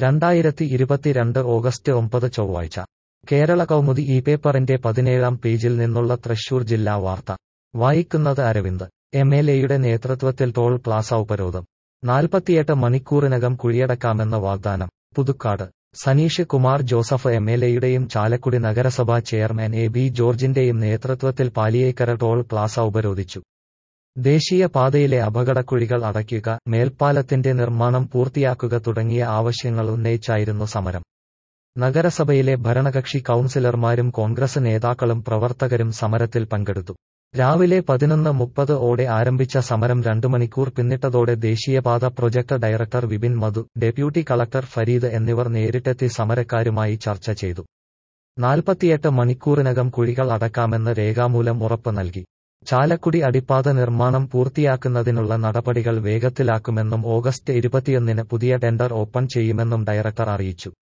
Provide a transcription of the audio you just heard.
2022 August 9 ചൊവ്വാഴ്ച കേരള കൗമുദി ഈ പേപ്പറിന്റെ 17-ാം പേജിൽ നിന്നുള്ള തൃശൂർ ജില്ലാ വാർത്ത വായിക്കുന്നത് അരവിന്ദ്. എംഎൽഎയുടെ നേതൃത്വത്തിൽ ടോൾ പ്ലാസ ഉപരോധം. 48 മണിക്കൂറിനകം കുഴിയടക്കാമെന്ന വാഗ്ദാനം. പുതുക്കാട്. സനീഷ് കുമാർ ജോസഫ് എംഎൽഎയുടെയും ചാലക്കുടി നഗരസഭാ ചെയർമാൻ എ ബി ജോർജിന്റെയും നേതൃത്വത്തിൽ പാലിയേക്കര ടോൾ പ്ലാസ ഉപരോധിച്ചു. ദേശീയ പാതയിലെ അപകടക്കുഴികൾ അടയ്ക്കുക, മേൽപ്പാലത്തിന്റെ നിർമ്മാണം പൂർത്തിയാക്കുക തുടങ്ങിയ ആവശ്യങ്ങൾ ഉന്നയിച്ചായിരുന്നു സമരം. നഗരസഭയിലെ ഭരണകക്ഷി കൗൺസിലർമാരും കോൺഗ്രസ് നേതാക്കളും പ്രവർത്തകരും സമരത്തിൽ പങ്കെടുത്തു. രാവിലെ 11:30 ഓടെ ആരംഭിച്ച സമരം 2 മണിക്കൂർ പിന്നിട്ടതോടെ ദേശീയപാത project director Vipin Madhu, deputy collector Fareed എന്നിവർ നേരിട്ടെത്തി സമരക്കാരുമായി ചർച്ച ചെയ്തു. 48 മണിക്കൂറിനകം കുഴികൾ അടക്കാമെന്ന് രേഖാമൂലം ഉറപ്പ് നൽകി. ചാലക്കുടി അടിപ്പാത നിർമ്മാണം പൂർത്തിയാക്കുന്നതിനുള്ള നടപടികൾ വേഗത്തിലാക്കുമെന്നും ഓഗസ്റ്റ് 21-ന് പുതിയ ടെൻഡർ ഓപ്പൺ ചെയ്യുമെന്നും ഡയറക്ടർ അറിയിച്ചു.